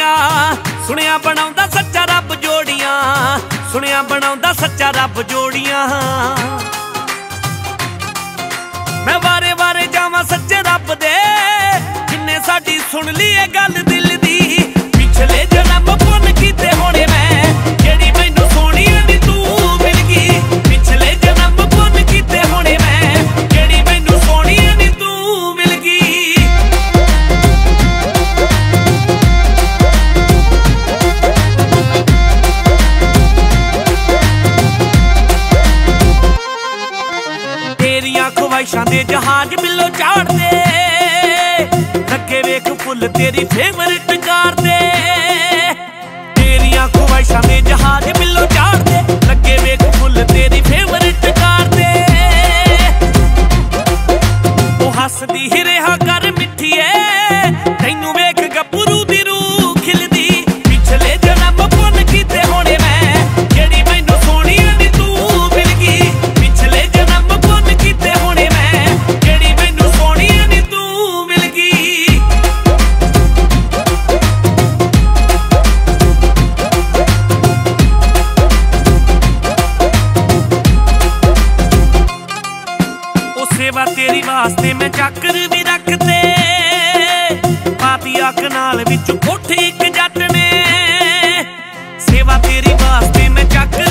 जोड़ियां सुनिया बनाउंदा सच्चा रब जोड़ियां सुनिया बनाउंदा सच्चा रब जोड़ियां मैं वारे वारे जावां सच्चे रब दे जिन्ने साडी सुन ली ए गल दिल दी पिछले जन्म पुन कीते होने मैं जेड़ी मैनू सोहणिया नी तू मिल गई पिछले जन्म पुन कीते होने मैं जेड़ी मैनू सोहणिया नी तू मिल गई। तेरियां ख्वाहिशां दे जहाज बिलो चाड़ दे लगे वेख फुल तेरी फेवरेट कार दे तेरियां ख्वाहिशां दे जहाज बिलो चाड़ दे लगे वेख फुल तेरी फेवरेट कार दे ओ हसदी ही रहा कर मिठिए तैनू वेख गप्परू दी रूह खिलदी पिछले जन्म पुन कीते होने मैं जेड़ी मैनू सोहणिया नी तू मिल गई पिछले जन्म पुन कीते होने मैं जेड़ी मैनू सोहणिया नी तू मिल गई। ओ सेवा तेरी वास्ते मैं चाकर भी रखते पाती अख नाल विच कोठी एक जट ने सेवा तेरी वास्ते मैं चाकर